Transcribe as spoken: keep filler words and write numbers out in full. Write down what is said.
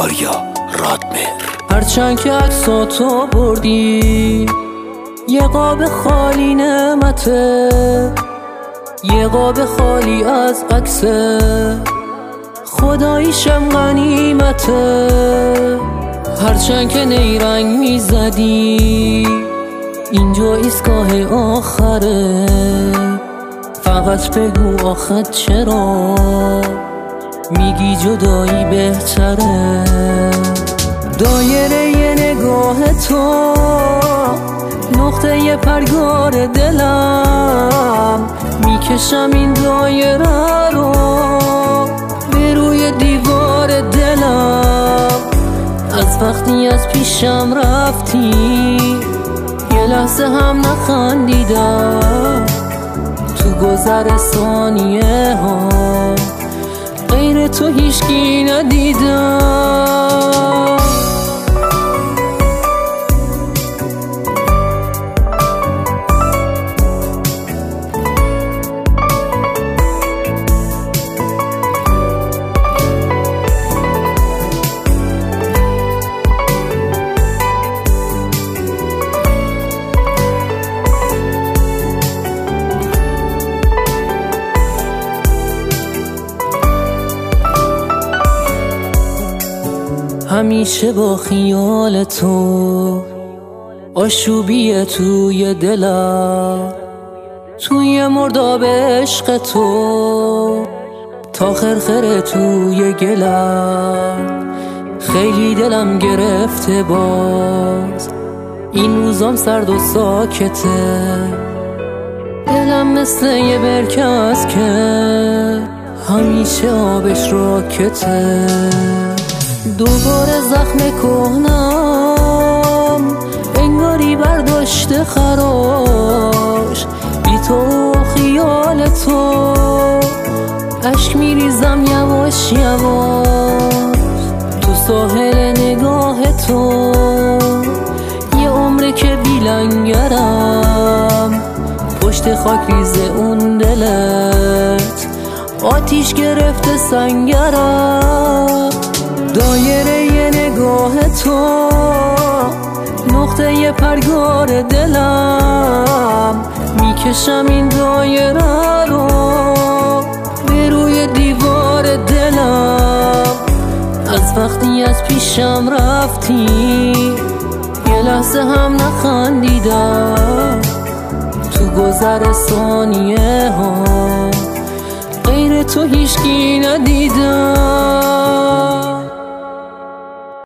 آریا رادمهر. هرچند که عکساتو بردی یه قاب خالی نعمته، یه قاب خالی از عکسه، خداییشم غنیمته. هرچند که نیرنگ میزدی اینجا ایستگاه آخره، فقط بگو آخه چرا میگی جدایی بهتره. دایره یه نگاه تو نقطه یه پرگار دلم، میکشم این دایره رو به روی دیوار دلم. از وقتی از پیشم رفتی یه لحظه هم نخندیدم، تو گذر ثانیه ها غیر تو هیچکی ندیدم. همیشه با خیال تو آشوبیه توی دلم، توی مرداب عشق تو تا خرخره توی گلم. خیلی دلم گرفته باز این روزام سرد و ساکته، دلم مثل یه برکه است که همیشه آبش راکته. دوباره زخم کهنم انگاری برداشته خراش، بی تو خیال تو اشک میریزم یواش یواش. تو ساحل نگاه تو یه عمره که بیلنگرم، پشت خاک ریز اون دلت آتیش گرفته سنگرم. دایره یه نگاه تو نقطه یه پرگار دلم، میکشم این دایره رو به روی دیوار دلم. از وقتی از پیشم رفتی یه لحظه هم نخندیدم، تو گذر ثانیه ها غیر تو هیچکی ندیدم.